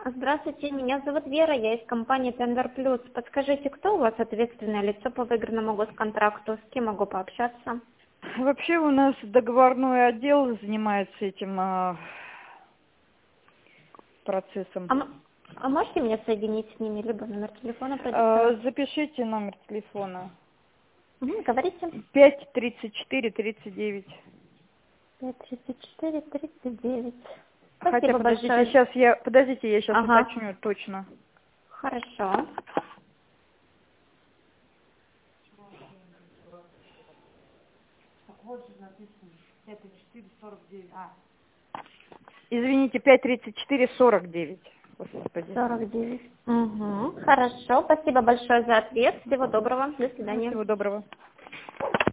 Здравствуйте, меня зовут Вера, я из компании Tender Plus. Подскажите, кто у вас ответственное лицо по выигранному госконтракту? С кем могу пообщаться? Вообще у нас договорной отдел занимается этим процессом. А можете меня соединить с ними, либо номер телефона продиктовать? Запишите номер телефона. Говорите. 534-39. 534-39. Хотя, Спасибо большое. подождите, я сейчас Ага, уточню точно. хорошо. Извините, 534-49. Господи. 49. Угу. Хорошо, спасибо большое за ответ. Всего доброго, до свидания. Всего доброго.